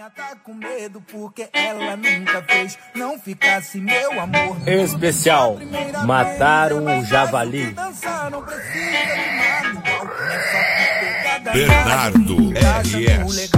novinha tá com medo porque ela nunca fez. Não ficasse meu amor. Especial, mataram o javali. Bernardo RS.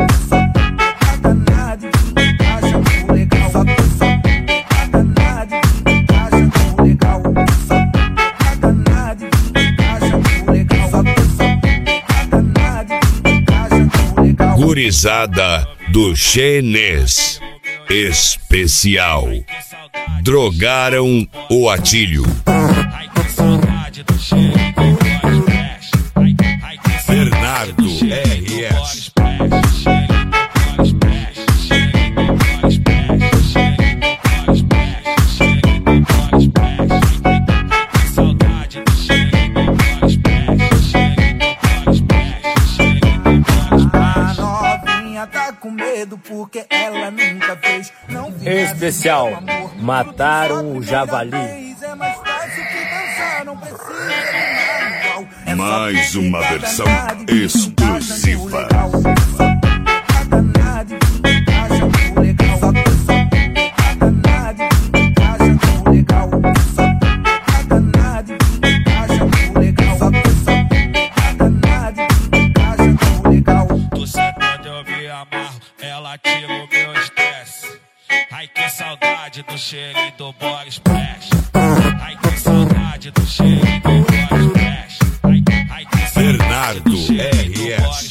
Gurizada do Xenês. Especial. Drogaram o Atílio. Bernardo RS. Tá com medo porque ela nunca fez. Não Especial, mataram o javali. É mais fácil que dançar, não precisa de Mais uma versão exclusiva. Ela tira o meu estresse. Ai, que saudade do cheirinho do body splash. Ai, que saudade do cheirinho do body splash. Ai, que Bernardo RS.